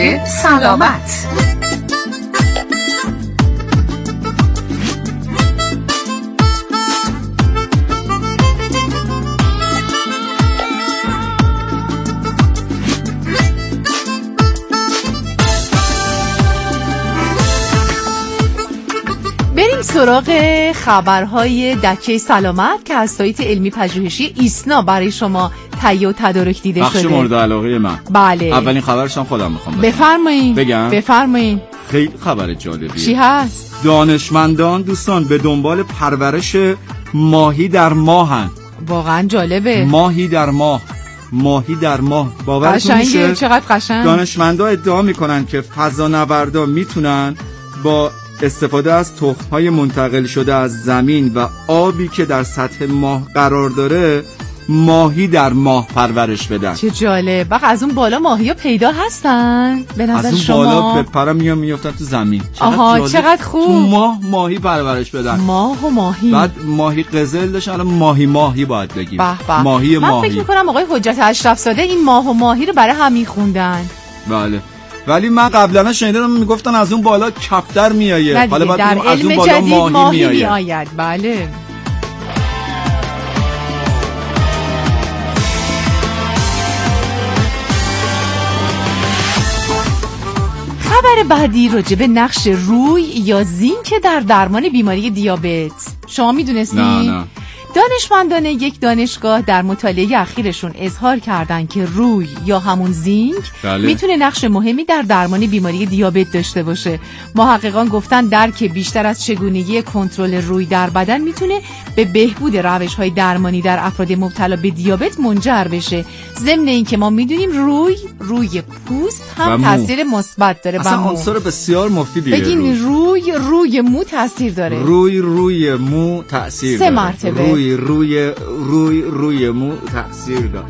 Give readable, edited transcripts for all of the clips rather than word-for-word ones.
سلامت. بریم سراغ خبرهای دکه سلامت که از سایت علمی پژوهشی ایسنا برای شما تهیه و تدارک دیده شده. بخش مورد علاقه من. بله. اولین خبرش هم خودم میخوام بفرمایید. بفرمایید. خیلی خبر جالبیه. چی هست؟ دانشمندان دوستان به دنبال پرورش ماهی در ماهن. واقعا جالبه. ماهی در ماه. باورتون میشه؟ چقدر قشنگ. دانشمندا ادعا میکنن که فضانوردا میتونن با استفاده از تخم‌های منتقل شده از زمین و آبی که در سطح ماه قرار داره ماهی در ماه پرورش بدن. چه جالب. بخ از اون بالا ماهی‌ها پیدا هستن به نظر از اون شما؟ بالا پرم میافتن تو زمین. آها چقدر خوب. تو ماه ماهی پرورش بدن. ماه و ماهی. بعد ماهی قزل داشت، الان ماهی باید بگیم. ماهی. من فکر می‌کنم آقای حجت اشرف زاده این ماه و ماهی رو برای هم می‌خوندن. بله. ولی من قبلا شنیدم میگفتن از اون بالا کفتر میآید، حالا بعد از اون بالا ماهی میآید. بله. خبر بعدی راجع به نقش روی یا زینک در درمان بیماری دیابت. شما میدونستین؟ نه. دانشمندان یک دانشگاه در مطالعه اخیرشون اظهار کردن که روی یا همون زینک میتونه نقش مهمی در درمان بیماری دیابت داشته باشه. محققان گفتن درک بیشتر از چگونگی کنترل روی در بدن میتونه به بهبود روش‌های درمانی در افراد مبتلا به دیابت منجر بشه. ضمن اینکه ما میدونیم روی پوست هم تاثیر مثبت داره. اصلا عنصر بسیار مفیدیه. بگین روی مو تاثیر داره. روی مو تاثیر داره. 3 مرتبه. روی مو تاثیر داره.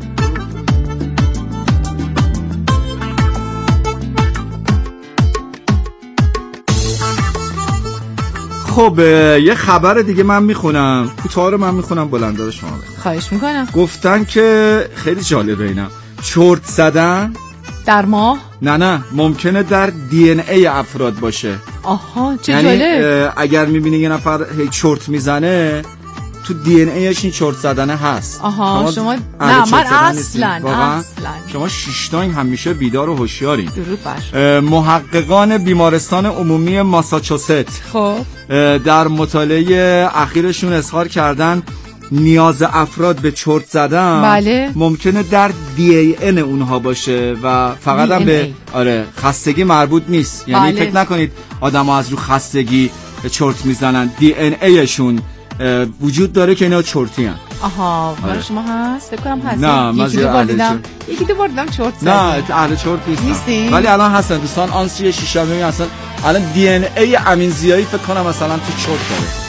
خب یه خبر دیگه من میخونم، کوتاه رو من میخونم، بلنده رو شما بخونید. خواهش میکنم. گفتن که خیلی جالبه اینا، چرت زدن در ماه؟ نه ممکنه در دی ان ای افراد باشه. آها چه جالب. اگر میبینی یه نفر چرت میزنه تو دی ان ایش این چرت زدنه هست. آها شما نه من اصلا شما 6 تا همیشه بیدار و هوشیارین. درود بر محققان بیمارستان عمومی ماساچوست خب در مطالعه اخیرشون اظهار کردن نیاز افراد به چرت زدن ممکنه در دی ای ان اونها باشه و فقط هم به خستگی مربوط نیست. یعنی فکر نکنید آدم‌ها از رو خستگی چرت میزنن، دی ان ایشون وجود داره که اینا چرتی هن. آها برای شما هست؟ فکر کنم هست. نه من یکی دو بار دیدم چرت زدن. نه اهل چرت نیستن ولی الان هستن دوستان. آنسی شیشمی هستن الان دی ان ای امین ضیایی فکر کنم مثلا تو چرت داره.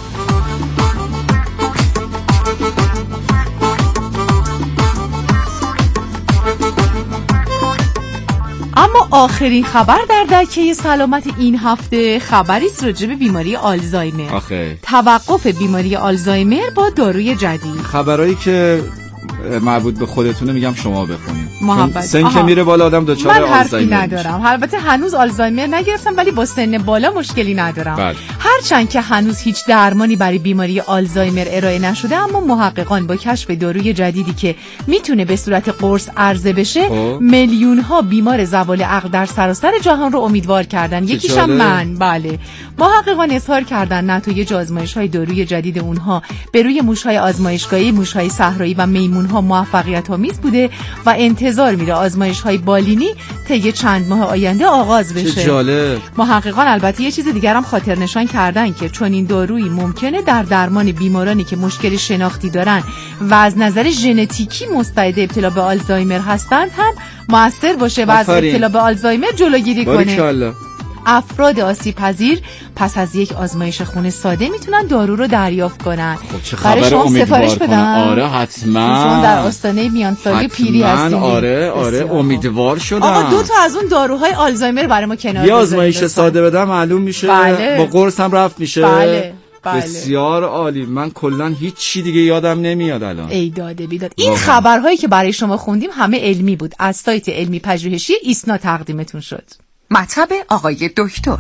اما آخرین خبر در دکه سلامت این هفته خبری است راجع به بیماری آلزایمر. توقف بیماری آلزایمر با داروی جدید. خبرایی که مربوط به خودتونه میگم شما بخونید. محبت. سن که میره بالا آدم دچار آلزایمر من حرفی ندارم. البته هنوز آلزایمر نگرفتم ولی با سن بالا مشکلی ندارم. هرچند که هنوز هیچ درمانی برای بیماری آلزایمر ارائه نشده، اما محققان با کشف داروی جدیدی که میتونه به صورت قرص عرضه بشه میلیون ها بیمار زوال عقل در سراسر جهان رو امیدوار کردن. یکیشم من. بله محققان اظهار کردن نتایج آزمایش‌های داروی جدید اونها به روی موش‌های آزمایشگاهی، موش‌های صحرایی و میمون‌ها موفقیت‌آمیز بوده و انتظار میره آزمایش‌های بالینی طی چند ماه آینده آغاز بشه. چه جالب. محققان البته یه چیز دیگر هم خاطر نشان کردن که چون این دارویی ممکنه در درمان بیمارانی که مشکل شناختی دارن و از نظر ژنتیکی مستعد ابتلا به آلزایمر هستند هم موثر باشه و از ابتلا به آلزایمر جلوگیری کنه. افراد آسیب پذیر پس از یک آزمایش خون ساده میتونن دارو رو دریافت کنن. خب چه خبر امیدوار کنن. آره حتما. چون در آستانه میان سالی پیری هستیم. آره امیدوار شدم. آقا 2 تا از اون داروهای آلزایمر برای ما کنار یه آزمایش ساده بدم معلوم میشه. با قرص هم رفت میشه. بسیار عالی. من کلا هیچ چی دیگه یادم نمیاد الان. ای داده بیداد. این خبرهایی که برای شما خوندیم همه علمی بود، از سایت علمی پژوهشی ایسنا تقدیمتون شد. مطب آقای دکتر.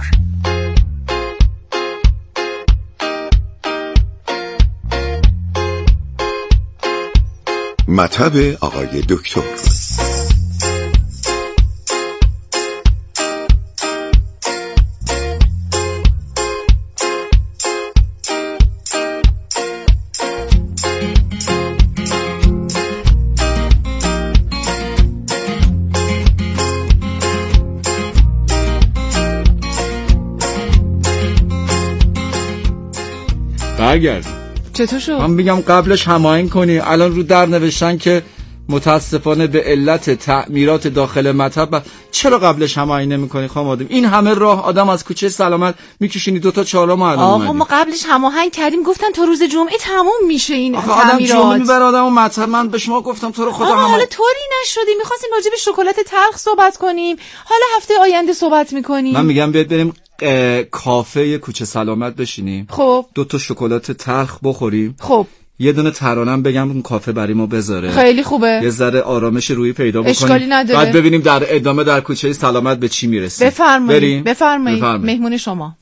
مطب آقای دکتر. برگرد. چطور شد؟ من میگم قبلش هماهنگ کنی. الان رو در نوشتن که متاسفانه به علت تعمیرات داخل مطب. چرا قبلش هماهنگ نمی‌کنی خانم آدم؟ این همه راه آدم از کوچه سلامت میکشینی 2 تا 4 ماه الان اومدی. آقا ما قبلش هماهنگ کردیم، گفتن تا روز جمعه تموم میشه این تعمیرات. آدم جمعه میبره آدمو مطب. من به شما گفتم تو رو خدا حالا طوری نشدی. می‌خواستیم راجع به شکلات تلخ صحبت کنیم، حالا هفته آینده صحبت می‌کنیم. من میگم بیاد بریم کافه کوچه سلامت بشینیم. خب 2 تا شکلات تلخ بخوریم. خب یه دونه ترانم بگم اون کافه برای ما بذاره. خیلی خوبه. یه ذره آرامش روحی پیدا بکنیم. اشکالی نداره. بعد ببینیم در ادامه در کوچه سلامت به چی میرسیم. بفرمایید. مهمون شما.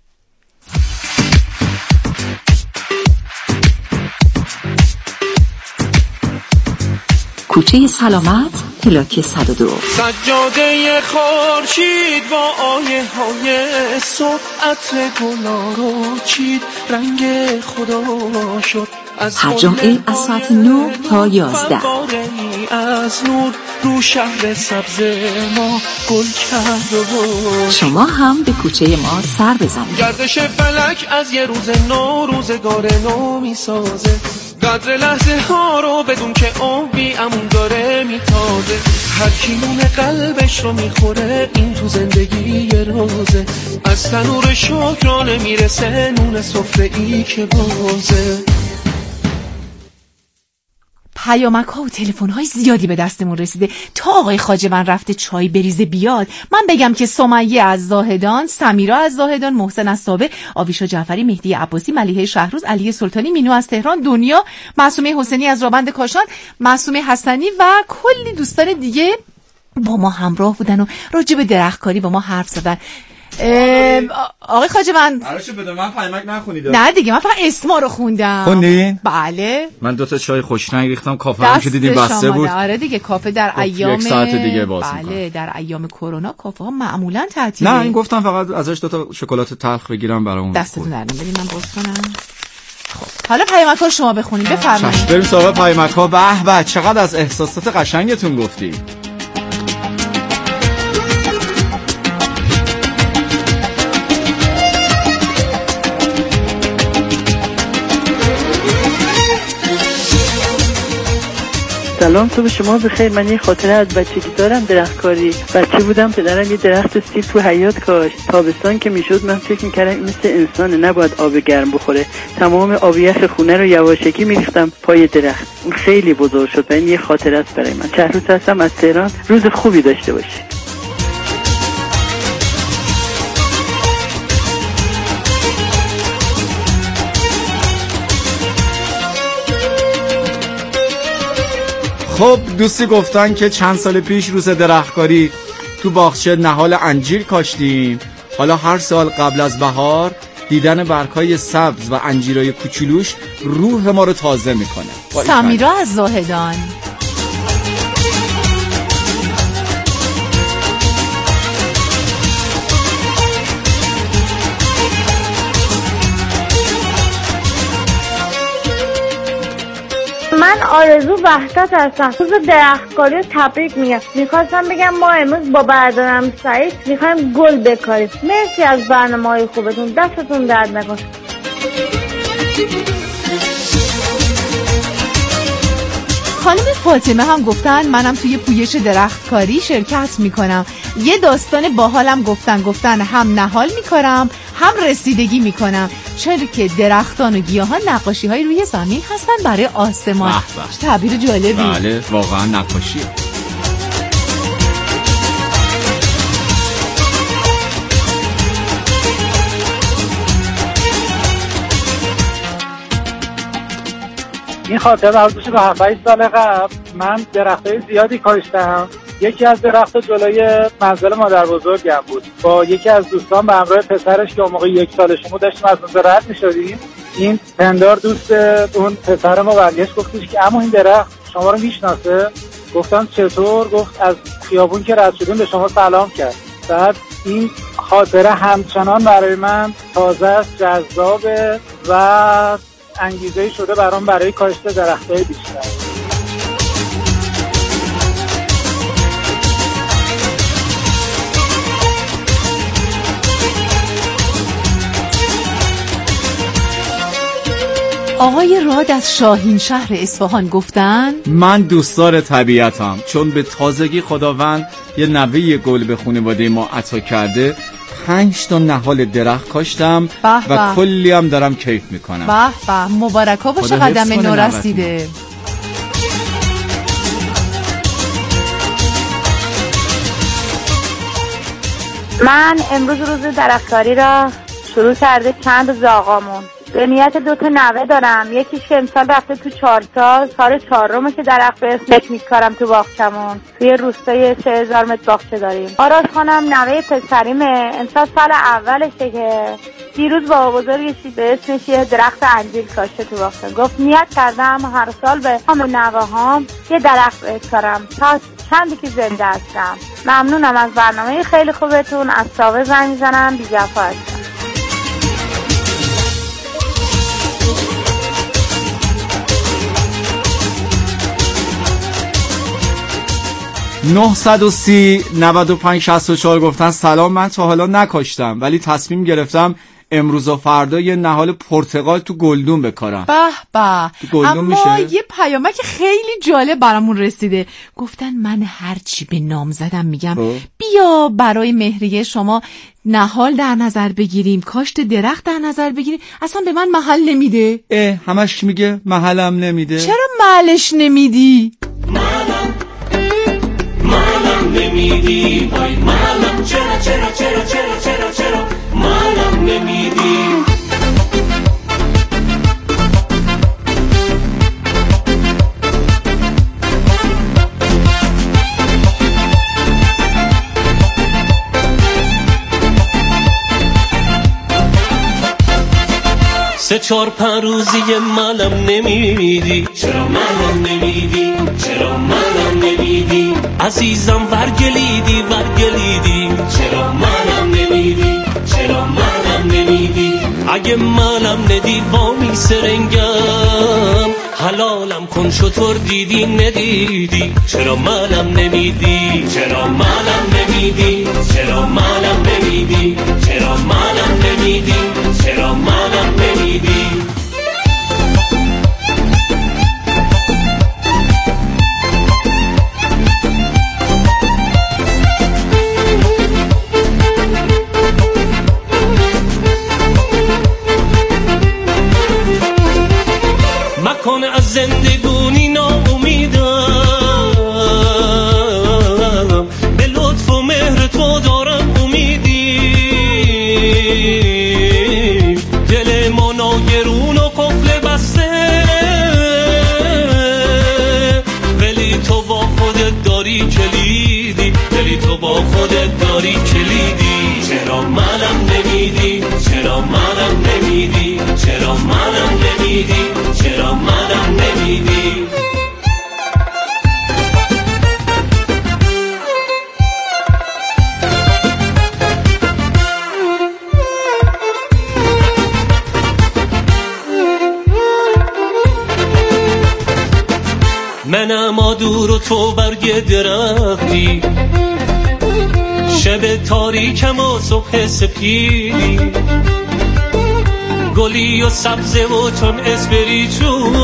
کوچه سلامت پلاک 102. سجاده خورشید با آیه های صبح عطر گلا رو چید، رنگ خدا شد هر جمعه از ساعت 9 تا 11 از نور رو شهر سبز ما گل کرد و شما هم به کوچه ما سر بزنید. گردش فلک از یه روز نو روزگار نو میسازه، قدر لحظه ها رو بدون که بی امون داره میتازه، هر کی نون قلبش رو میخوره این تو زندگی یه روزه، از تنور شکرانه میرسه نون سفره ای که بازه. پیامک ها و تلفن های زیادی به دستمون رسیده. تا آقای خواجه‌وند رفته چای بریزه بیاد، من بگم که سمیه از زاهدان، سمیرا از زاهدان، محسن از سابه، آویشا جعفری، مهدی عباسی، ملیحه شهروز، علی سلطانی، مینو از تهران، دنیا، معصومه حسینی از رابند کاشان، معصومه حسنی و کلی دوستان دیگه با ما همراه بودن و راجع به درختکاری با ما حرف زدن. آقای خواجه‌وند براشو بده، من پیامک نخونید. نه دیگه، من فقط اسما رو خوندم. خوندین؟ بله. من 2 تا چای خوشرنگ ریختم. کافه هم که دیدیم بسته بود. آره دیگه، کافه در ایام 1 ساعت دیگه باز می‌کنه. بله، در ایام کرونا کافه ها معمولا تعطیله. نه این گفتم فقط ازش 2 تا شکلات تلخ بگیرم برامون. دستتون در بدین من باز کنم. خب حالا پیامک ها شما بخونید، بفرمایید. بریم سراغ پیامک ها. به چقدر از احساسات قشنگتون گفتی. سلام، صبح شما بخیر. من یه خاطره از بچگی دارم، درختکاری. بچه بودم، پدرم یه درخت سیب تو حیاط کاشت. تابستان که میشد من فکر میکردم این مثل انسانه، نباید آب گرم بخوره. تمام آب یخ خونه رو یواشکی میریختم پای درخت. اون خیلی بزرگ شد و این یه خاطره است برای من. چهروز هستم از تهران. روز خوبی داشته باشید. خب دوستی گفتن که چند سال پیش روز درختکاری تو باغچه نهال انجیر کاشتیم. حالا هر سال قبل از بهار دیدن برگ‌های سبز و انجیرای کوچولوش روح ما رو تازه میکنه. سمیرا از زاهدان. من آرزو وحدت هستم. روز درختکاری رو تبریک میگم. میخواستم بگم ما امروز با برادرم سعید میخوایم گل بکاریم. مرسی از برنامه‌های خوبتون، دستتون درد نکنه. خانم فاطمه هم گفتن منم توی پویش درختکاری شرکت میکنم. یه داستان باحالم گفتن هم نهال میکنم هم رسیدگی میکنم، چون که درختان و گیاهان نقاشی های روی زمین هستن برای آسمان. تعبیر جالبی. بله واقعا نقاشیه. این خاطره مربوط به 7-8 سال قبل. من درختای زیادی کاشتم. یکی از درخت جلوی منزل مادر بزرگم بود. با یکی از دوستان به همراه پسرش که اون موقع 1 سالش بود داشتیم از اونجا رد می‌شدیم. این پندار دوست اون پسر ما برگشت گفتش که اما این درخت شما رو میشناسه؟ گفتم چطور؟ گفت از خیابون که رد شدیم به شما سلام کرد. بعد این خاطره همچنان برای من تازه است، جذابه و انگیزه‌ای شده برام برای کاشت درختای بیشتر. آقای راد از شاهین شهر اصفهان گفتن من دوستدار طبیعتم، چون به تازگی خداوند یه نوه گل به خانواده ما عطا کرده. 5 تا نهال درخت کاشتم و کلی هم دارم کیف میکنم. به به، مبارکا باشه قدم نو رسیده. من امروز روز درختکاری را شروع کرده چند روز آقامون. به نیت 2 تا نوه دارم. یکیش که امسال رفته تو 4 سال 4 که درخت به اسم تکنیک کارم تو باغچمون. توی روستای 3000 متر باغچه داریم. آراش خانم نوه پسریمه، امسال سال اولشه که دیروز بابا بزرگش به اسمش یه درخت انجیل کاشته تو باغچه. گفت نیت کردم هر سال به هم نوه هام یه درخت بکارم تا چندی که زنده هستم. ممنونم از برنامه خیلی خوبتون. از ساوه زنگ میزنم، بی جفا هستم. 930-95-64 گفتن سلام، من تا حالا نکاشتم ولی تصمیم گرفتم امروز و فردا یه نهال پرتقال تو گلدون بکارم. به به. اما میشه؟ یه پیامک خیلی جالب برامون رسیده. گفتن من هرچی به نام زدم میگم بیا برای مهریه شما نهال در نظر بگیریم، کاشت درخت در نظر بگیریم، اصلا به من محل نمیده. همش میگه محلم نمیده. چرا محلش نمیدی؟ محلم نمیدی، وای محلم، چرا چرا چرا چرا چرا چرا محلم نمیدی. سه چهار پنج روزی محلم نمیدی، چرا محلم نمیدی، چرا محلم نمیدی. عزیزم ورگلیدی ورگلیدی، چرا محلم نمیدی، چرا محلم نمیدی. اگه محلم ندی وامی سرنگم، حلالم کن شطور دیدی ندیدی. چرا محلم نمیدی، چرا محلم نمیدی، چرا محلم نمیدی، چرا محلم نمیدی، چرا محلم نمیدی. مکن از زندگونی ناامیدم، به لطف و مهر تو دارم امیدی. دل ما ناگرون و قفل بسته، ولی تو با خودت داری کلیدی، ولی تو با خودت داری کلیدی. چرا منم نمیدی، چرا منم نمیدی، چرا منم نمیدی، چرا منم نمیدی. منم آدور و تو برگ درختی، شب تاریکم و صبح سپیدی. گلی و سبزه و چون اسپری چون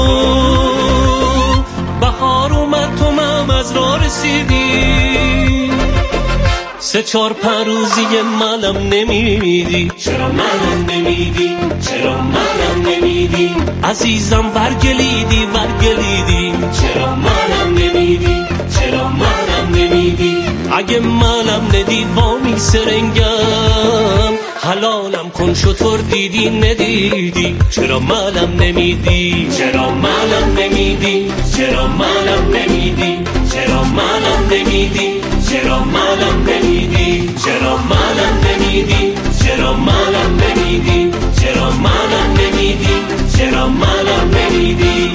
بهار اومد تو مم از را رسیدی. سه چهار پنج روزی منم نمیدی، چرا منم نمیدی، چرا منم نمیدی. عزیزم ورگلیدی ورگلیدی، چرا منم نمیدی، چرا منم نمیدی. اگه منم ندی وامی سرنگم، حلالم کن شطور دیدی ندیدی چرا مالم نمیدی چرا مالم نمیدی چرا مالم نمیدی چرا مالم نمیدی چرا مالم نمیدی چرا مالم نمیدی چرا مالم نمیدی چرا مالم نمیدی چرا مالم نمیدی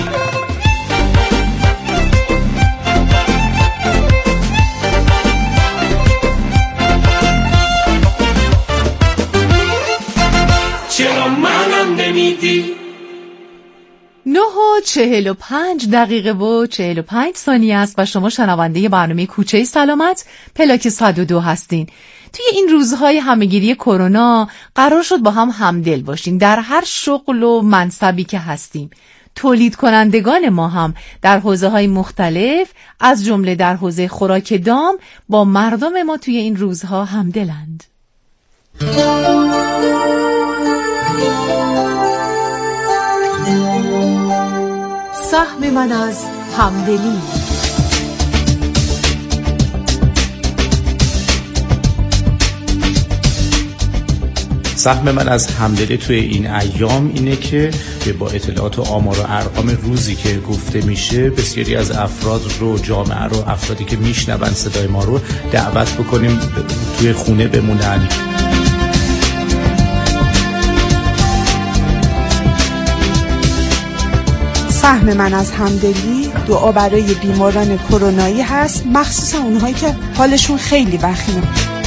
چرا مالم نمیدی 9:45 و 45 ثانیه است و شما شنونده برنامه کوچه سلامت پلاک 102 هستین. توی این روزهای همه‌گیری کرونا قرار شد با هم همدل باشیم در هر شغل و منصبی که هستیم. تولید کنندگان ما هم در حوزه‌های مختلف از جمله در حوزه خوراک دام با مردم ما توی این روزها همدلند. سهم من از همدلی. سهم من از همدلی توی این ایام اینه که با اطلاعات و آمار و ارقام روزی که گفته میشه بسیاری از افراد رو، جامعه رو، افرادی که میشنون صدای ما رو دعوت بکنیم توی خونه بمونن. سهم من از همدلی دعا برای بیماران کرونایی هست، مخصوصا اونهایی که حالشون خیلی وخیمه.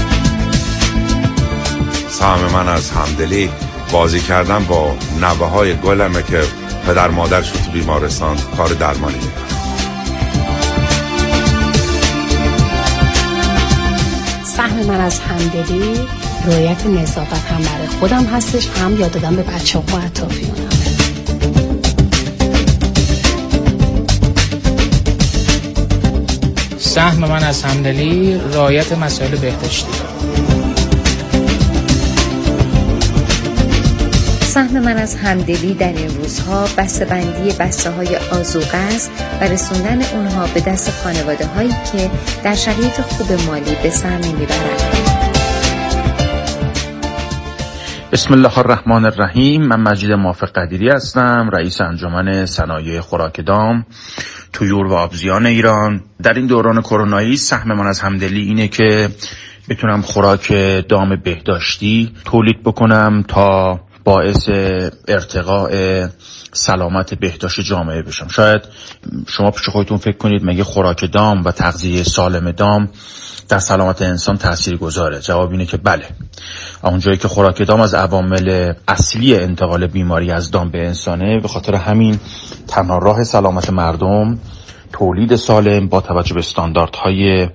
سهم من از همدلی بازی کردن با نوه‌های گلمه که پدر مادرشون تو بیمارستان کار درمانی میکنن. سهم من از همدلی رعایت نظافت هم برای خودم هستش، هم یاد دادم به بچه‌ها و اطرافیانم. سهم من از همدلی رعایت مسائل بهداشتی. سهم من از همدلی در این روزها بسته‌بندی بسته‌های آذوقه است و رسوندن اونها به دست خانواده‌هایی که در شرایط خوب مالی به سر نمیبرند. بسم الله الرحمن الرحیم. من مجید موافق قدیری هستم، رئیس انجمن صنایع خوراک دام، طیور و آبزیان ایران. در این دوران کرونایی سهم من از همدلی اینه که بتونم خوراک دام بهداشتی تولید بکنم تا باعث ارتقاء سلامت بهداشت جامعه بشم. شاید شما پیش خودتون فکر کنید مگه خوراک دام و تغذیه سالم دام در سلامت انسان تاثیرگذاره؟ جواب اینه که بله. اونجایی که خوراک دام از عوامل اصلی انتقال بیماری از دام به انسانه، به خاطر همین تنها راه سلامت مردم تولید سالم با توجه به استانداردهای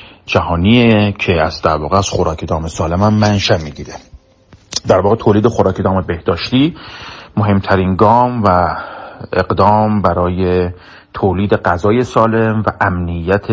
جهانیه که از در واقع از خوراک دام سالم هم منشأ میگیره. در واقع تولید خوراک دام بهداشتی مهمترین گام و اقدام برای تولید غذای سالم و امنیت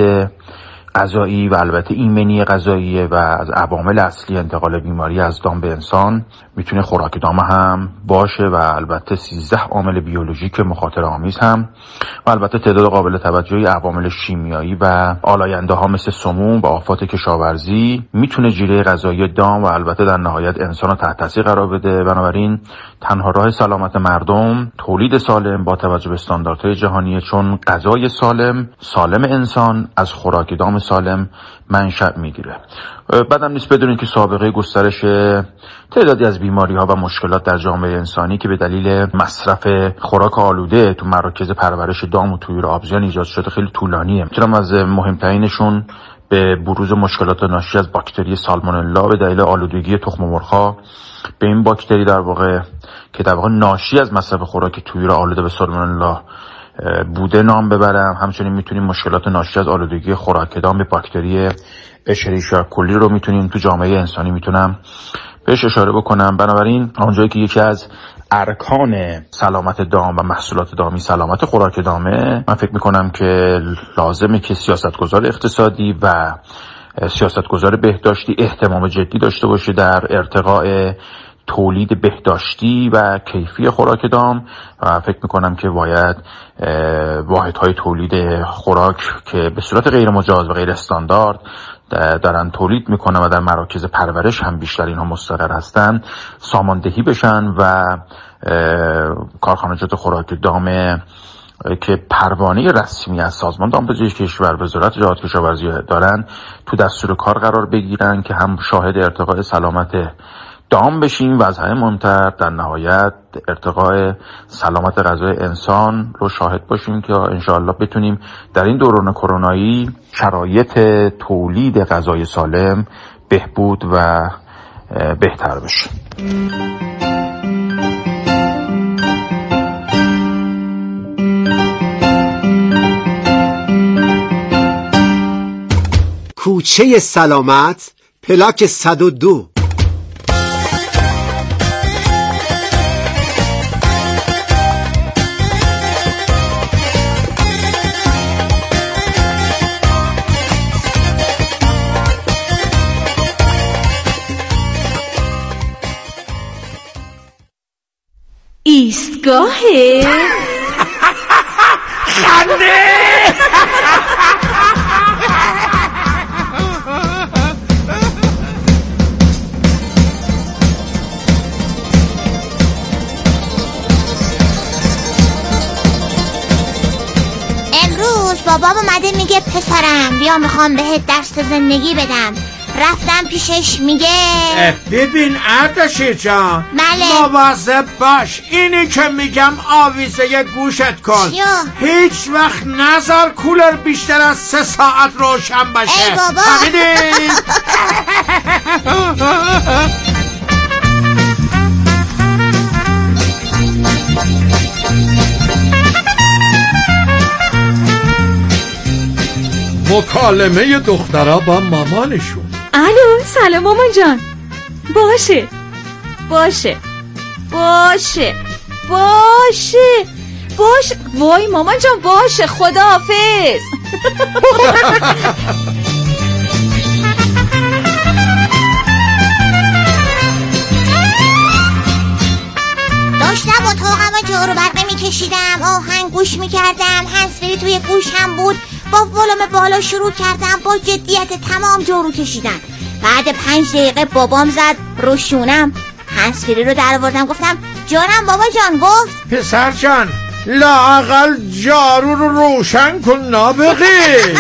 غذایی و البته ایمنی غذایی و از عوامل اصلی انتقال بیماری از دام به انسان میتونه خوراک دام هم باشه و البته 13 عامل بیولوژیک مخاطره آمیز هم و البته تعداد قابل توجهی عوامل شیمیایی و آلاینده ها مثل سموم و آفات کشاورزی میتونه جیره غذایی دام و البته در نهایت انسان رو تحت تاثیر قرار بده. بنابراین تنها راه سلامت مردم تولید سالم با توجه به استانداردهای جهانیه، چون غذای سالم انسان از خوراک دام سالم منشأ میگیره. بعدم نیست بدونین که سابقه گسترش تعدادی از بیماری‌ها و مشکلات در جامعه انسانی که به دلیل مصرف خوراک آلوده تو مراکز پرورش دام و طیور آبزیان ایجاد شده خیلی طولانیه. میتونم از مهمترینشون به بروز مشکلات ناشی از باکتری سالمونلا به دلیل آلودگی تخم مرغ‌ها به این باکتری در واقع ناشی از مصرف خوراک طیور آلوده به سالمونلا بوده نام ببرم. همچنین میتونیم مشکلات ناشی از آلودگی خوراک دام به باکتری اشریشیا کلی رو میتونیم تو جامعه انسانی میتونم بهش اشاره بکنم. بنابراین اونجایی که یکی از ارکان سلامت دام و محصولات دامی سلامت خوراک دامه، من فکر میکنم که لازمه که سیاستگزار اقتصادی و سیاستگزار بهداشتی اهتمام جدی داشته باشه در ارتقاء تولید بهداشتی و کیفی خوراک دام و فکر میکنم که باید واحدهای تولید خوراک که به صورت غیر مجاز و غیر استاندارد دارن تولید میکنن و در مراکز پرورش هم بیشتر اینها مستقر هستن ساماندهی بشن و کارخانجات خوراک دام که پروانه رسمی از سازمان دامپزشکی کشور وزارت جهاد کشاورزی دارن تو دستور کار قرار بگیرن که هم شاهد ارتقاء سلامت دام بشیم و از همه مهمتر در نهایت ارتقاء سلامت غذای انسان رو شاهد باشیم که انشاءالله بتونیم در این دوران کرونایی شرایط تولید غذای سالم بهبود و بهتر بشه. کوچه سلامت پلاک 102. ایستگاه خنده. بابام اومده میگه پسرم بیا میخوام بهت درس زندگی بدم. رفتم پیشش میگه ببین اردشیر جان بله مواظب باش اینی که میگم آویزه گوشت کن. هیچ وقت نذار کولر بیشتر از 3 ساعت روشن باشه. ای بابا مکالمه دخترها با مامانشون. الو سلام مامان جان. باشه باشه باشه باشه باشه. وای مامان جان باشه خداحافظ. داشتم اتاقم جارو برقی میکشیدم آهنگ گوش میکردم هنسفری توی گوشم بود با ولوم بالا شروع کردم با جدیت تمام جارو کشیدن. بعد 5 دقیقه بابام زد روشونم هنسفری رو در آوردم گفتم جانم بابا جان. گفت پسر جان لااقل جارو رو روشن کن نابغی.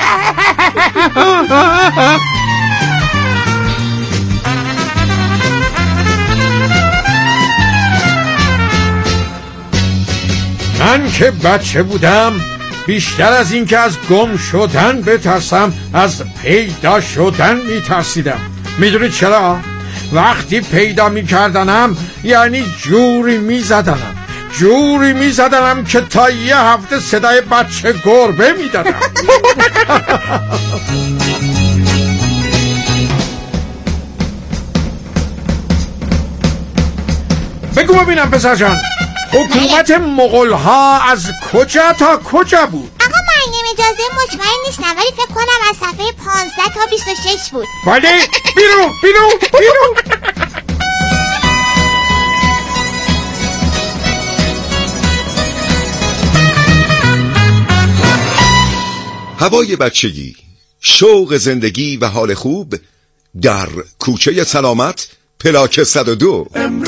من که بچه بودم بیشتر از این که از گم شدن بترسم از پیدا شدن میترسیدم. میدونی چرا؟ وقتی پیدا میکردنم یعنی جوری میزدنم که تا یه هفته صدای بچه گربه میدادم. بگو ببینم پسر جان حکومت مغول ها از کجا تا کجا بود؟ آقا من اجازه مطمئن نیستم ولی فکر کنم از صفحه 15 تا 26 بود. بله بیرون. هوای بچگی، شوق زندگی و حال خوب در کوچه سلامت پلاک 102.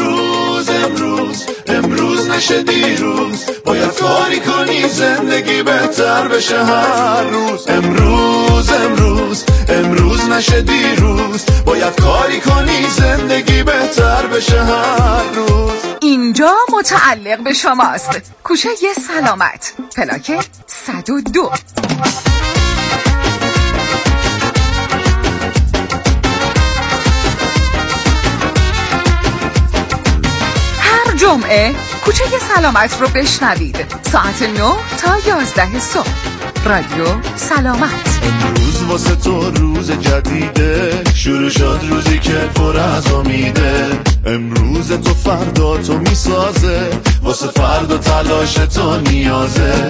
امروز نشه دیروز باید کاری کنی زندگی بهتر بشه هر روز. امروز نشه دیروز باید کاری کنی زندگی بهتر بشه هر روز. اینجا متعلق به شماست. کوچه سلامت پلاک 102. جمعه کوچه سلامت رو بشنوید ساعت 9 تا 11 صبح. رادیو سلامت. امروز واسه تو روز جدیده شروع شد روزی که پر از امیده. امروز تو فردا تو میسازه واسه فردا تلاش تو نیازه.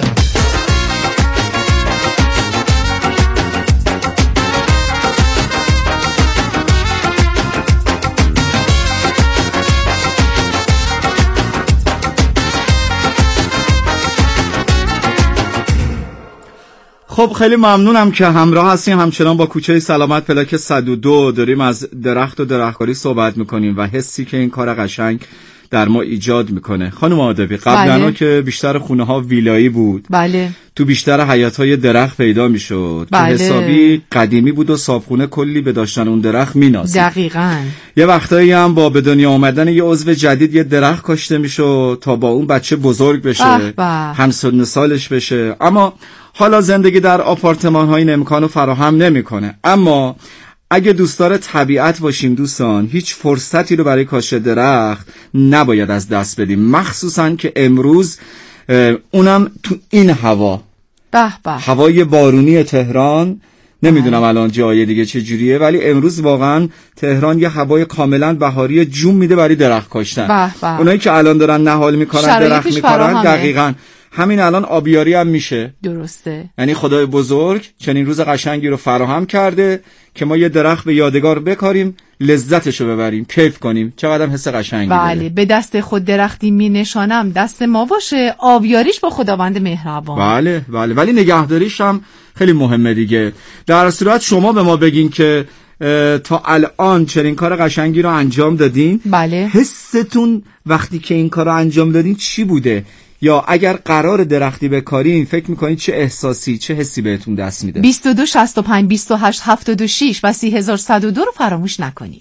خب خیلی ممنونم که همراه هستیم همچنان با کوچه سلامت پلاک 102. داریم از درخت و درختکاری صحبت میکنیم و حسی که این کار قشنگ در ما ایجاد میکنه. خانم عادوی، قبلا که بیشتر خونه ها ویلایی بود، بله، تو بیشتر حیاط های درخت پیدا میشد، بله، که حسابی قدیمی بود و صاحبخونه کلی به داشتن اون درخت میناسید. دقیقاً. یه وقتایی هم با به دنیا آمدن یه عضو جدید یه درخت کاشته میشد تا با اون بچه بزرگ بشه، هم سن سالش بشه. اما حالا زندگی در آپارتمان های این امکانو فراهم نمیکنه. اما اگه دوستدار طبیعت باشیم دوستان، هیچ فرصتی رو برای کاشت درخت نباید از دست بدیم، مخصوصا که امروز اونم تو این هوا، هوای بارونی تهران. نمیدونم الان جای دیگه چه جوریه، ولی امروز واقعا تهران یه هوای کاملا بهاری جون میده برای درخت کاشتن. اونایی که الان دارن نهال میکنن، درخت میکنن، دقیقاً همین الان آبیاری هم میشه. درسته. یعنی خدای بزرگ چنین روز قشنگی رو فراهم کرده که ما یه درخت به یادگار بکاریم، لذتشو ببریم، کیف کنیم. چقدر حس قشنگی داره. بله، به دست خود درختی می نشانم، دست ما باشه، آبیاریش با خداوند مهربان. بله بله، ولی نگهداریش هم خیلی مهمه دیگه. در صورت شما به ما بگین که تا الان چنین کار قشنگی رو انجام دادین. بله. حستون وقتی که این کار رو انجام دادین چی بوده؟ یا اگر قرار درختی بکارین فکر میکنید چه احساسی، چه حسی بهتون دست میده؟ 22 65 28 76 و 3102 رو فراموش نکنید.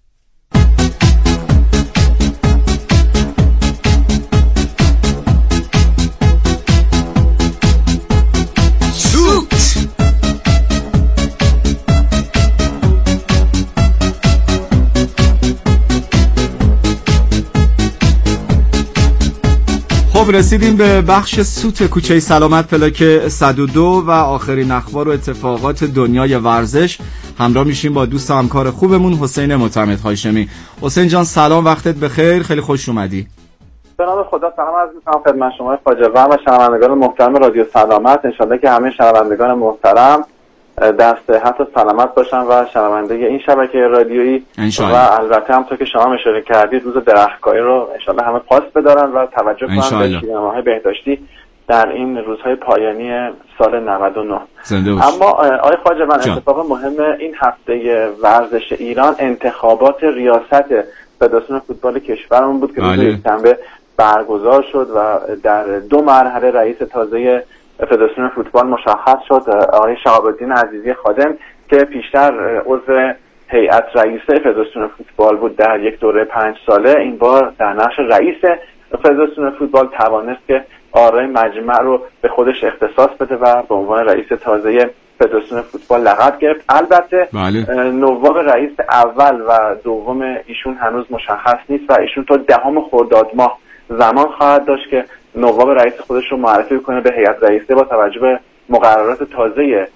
خب رسیدیم به بخش سوت کوچه سلامت پلاک 102 و آخرین اخبار و اتفاقات دنیای ورزش. همراه میشیم با دوست و همکار خوبمون حسین معتمد هاشمی. حسین جان سلام، وقتت بخیر، خیلی خوش اومدی. به نام خدا سلام عرض می‌کنم خدمت شما خواجه و شنوندگان محترم رادیو سلامت. انشالله که همه شنوندگان محترم در صحت و سلامت باشن و شنونده این شبکه رادیویی و البته هم تا که شما اشاره کردید روز درختکاری رو انشالله همه پاس بدارن و توجه کنن به شیوه‌های بهداشتی در این روزهای پایانی سال 99. اما آقای خواجه من اتفاق مهم این هفته ورزش ایران انتخابات ریاست فدراسیون فوتبال کشورمون بود که روز یکشنبه برگزار شد و در 2 مرحله رئیس تازه فدراسیون فوتبال مشخص شد، آقای شهاب الدین عزیزی خادم که پیشتر عضو هیئت رئیسه فدراسیون فوتبال بود در یک دوره 5 ساله، این بار در نقش رئیس فدراسیون فوتبال توانست که آرای مجمع رو به خودش اختصاص بده و به عنوان رئیس تازه فدراسیون فوتبال لقب گرفت. البته نواب رئیس اول و دوم ایشون هنوز مشخص نیست و ایشون تا 10 خرداد ماه زمان خواهد داشت که نواب رئیس خودش رو معرفی کنه به هیئت رئیسه با توجه به مقررات تازه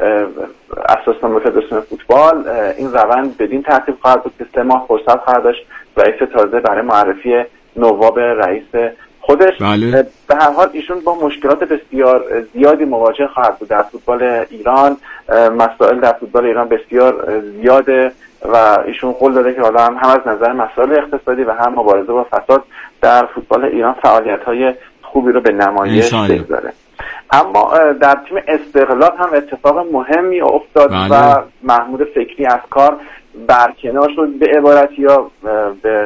اساسنامه فدراسیون فوتبال. این روند بدین ترتیب خواهد بود که 3 ماه فرصت خواهد داشت رئیس تازه برای معرفی نواب رئیس خودش. به هر حال ایشون با مشکلات بسیار زیادی مواجه خواهد بود در فوتبال ایران. مسائل در فوتبال ایران بسیار زیاده و ایشون قول داده که حالا هم از نظر مسائل اقتصادی و هم مبارزه با فساد در فوتبال ایران فعالیت‌های خوبی رو به نمایش بگذاره. اما در تیم استقلال هم اتفاق مهمی افتاد و محمود فکری از کار برکنار شد، به عبارتی یا به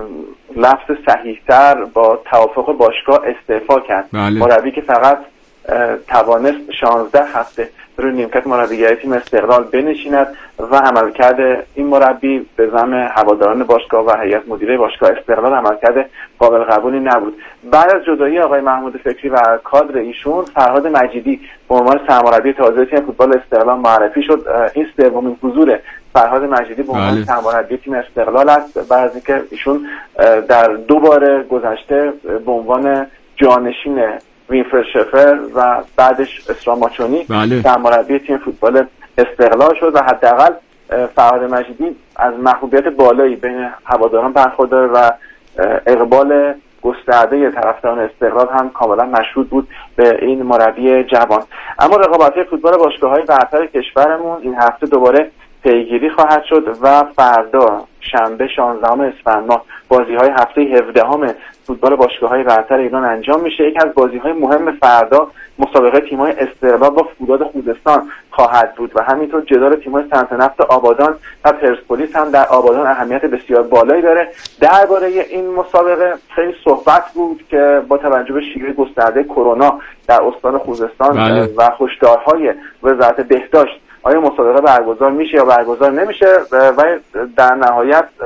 لفظ صحیح‌تر با توافق باشگاه استعفا کرد. مربی که فقط توانست 16 هفته روی نیمکت مربیگری تیم استقلال بنشیند و عملکرد این مربی به ذم هواداران باشگاه و هیئت مدیره باشگاه استقلال عملکرد قابل قبولی نبود. بعد از جدایی آقای محمود فکری و کادر ایشون، فرهاد مجیدی به عنوان سرمربی تازه تیم فوتبال استقلال معرفی شد. این سومین حضور فرهاد مجیدی به عنوان سرمربی تیم استقلال است بعد از اینکه ایشون در 2 بار گذشته به عنوان جانشین وینفرد شفر و بعدش اسرا ماچونی سرمربی تیم فوتبال استقلال شد و حداقل فرهاد مجیدی از محبوبیت بالایی بین هواداران برخوردار و اقبال گسترده طرفداران استقلال هم کاملا مشهود بود به این مربی جوان. اما رقابت‌های فوتبال باشگاه‌های برتر کشورمون این هفته دوباره پیگیری خواهد شد و فردا شنبه 16 اسفند ماه بازی‌های هفته 17 فوتبال باشگاه‌های برتر ایران انجام میشه. یکی از بازی‌های مهم فردا مسابقه تیم‌های استقلال با فولاد خوزستان خواهد بود و همینطور جدال تیم‌های صنعت نفت آبادان و پرسپولیس هم در آبادان اهمیت بسیار بالایی داره. درباره این مسابقه خیلی صحبت بود که با توجه به شیوع گسترده کرونا در استان خوزستان و هشدارهای وزارت بهداشت آیا مسابقه برگزار میشه یا برگزار نمیشه و در نهایت